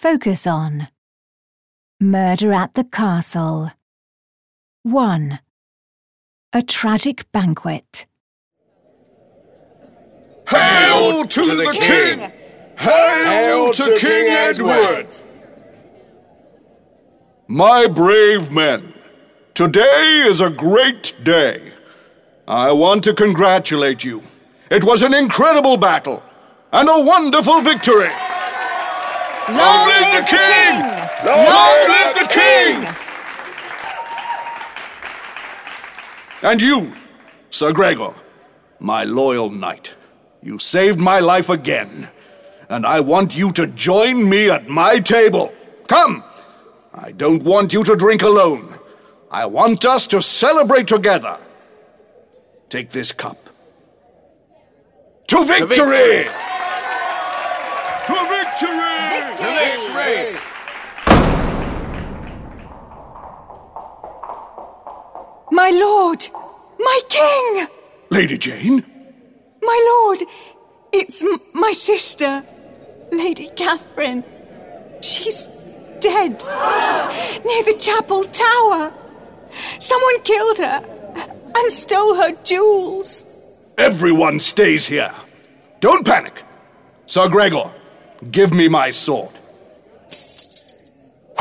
focus on. Murder at the Castle. 1. A tragic banquet. Hail to the King! Hail to King Edward! My brave men, today is a great day. I want to congratulate you. It was an incredible battle and a wonderful victory. Long live the King! Long live the King! And you, Sir Gregor, my loyal knight, you saved my life again, and I want you to join me at my table. Come! I don't want you to drink alone. I want us to celebrate together. Take this cup. To victory! To victory! To victory! My lord! My king! Lady Jane? My lord! It's my sister, Lady Catherine. She's dead. Near the chapel tower. Someone killed her and stole her jewels. Everyone stays here. Don't panic. Sir Gregor, give me my sword.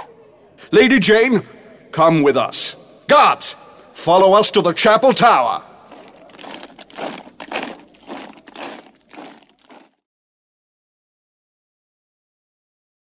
Lady Jane, come with us. Guards, follow us to the chapel tower.